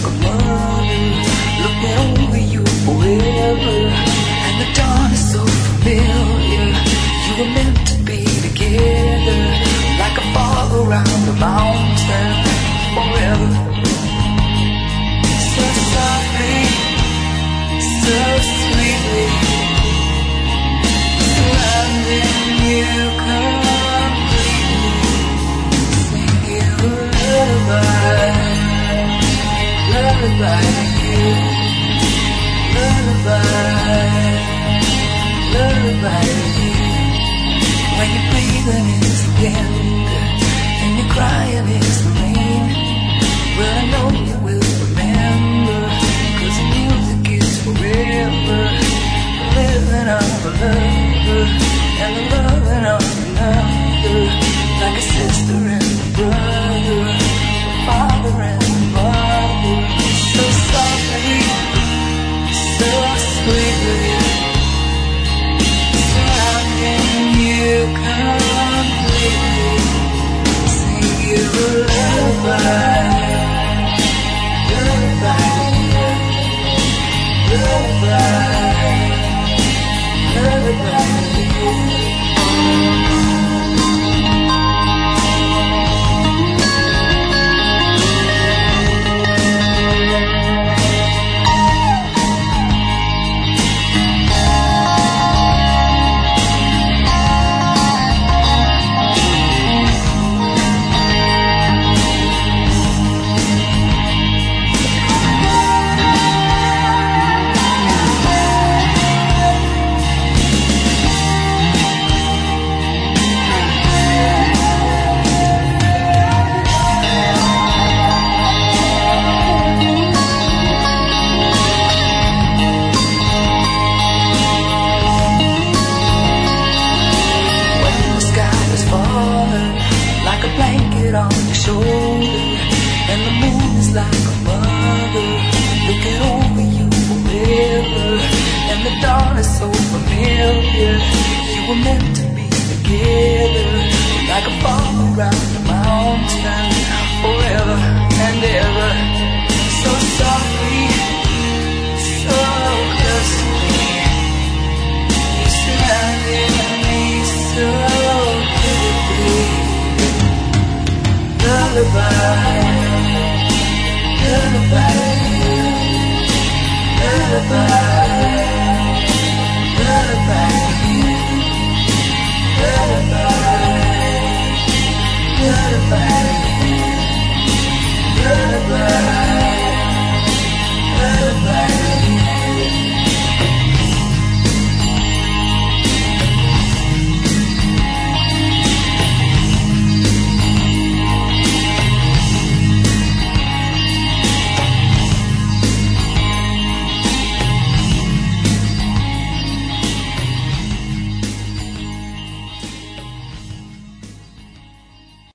like a mother, looking over you forever. And the dawn is so familiar. You were meant to be together, like a fog around the mountain, forever. So softly, so sweetly, surrounding you completely, singing a lullaby, lullaby to you, lullaby, lullaby to you. When you're breathing is the wind and you're crying is the rain, well I know you will remember, 'cause the music is forever. Living on a lover and the loving on another, like a sister and a brother, a father and a mother. So softly, so sweetly, surrounding you completely, sing you a lullaby, lullaby, lullaby, lullaby to you. Like a blanket on your shoulder, and the moon is like a mother, looking over you forever. And the dawn is so familiar. You were meant to be together, like a fog around the mountain, forever and ever.